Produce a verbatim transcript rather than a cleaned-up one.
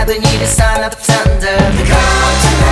I don't need the sound of thunder. The God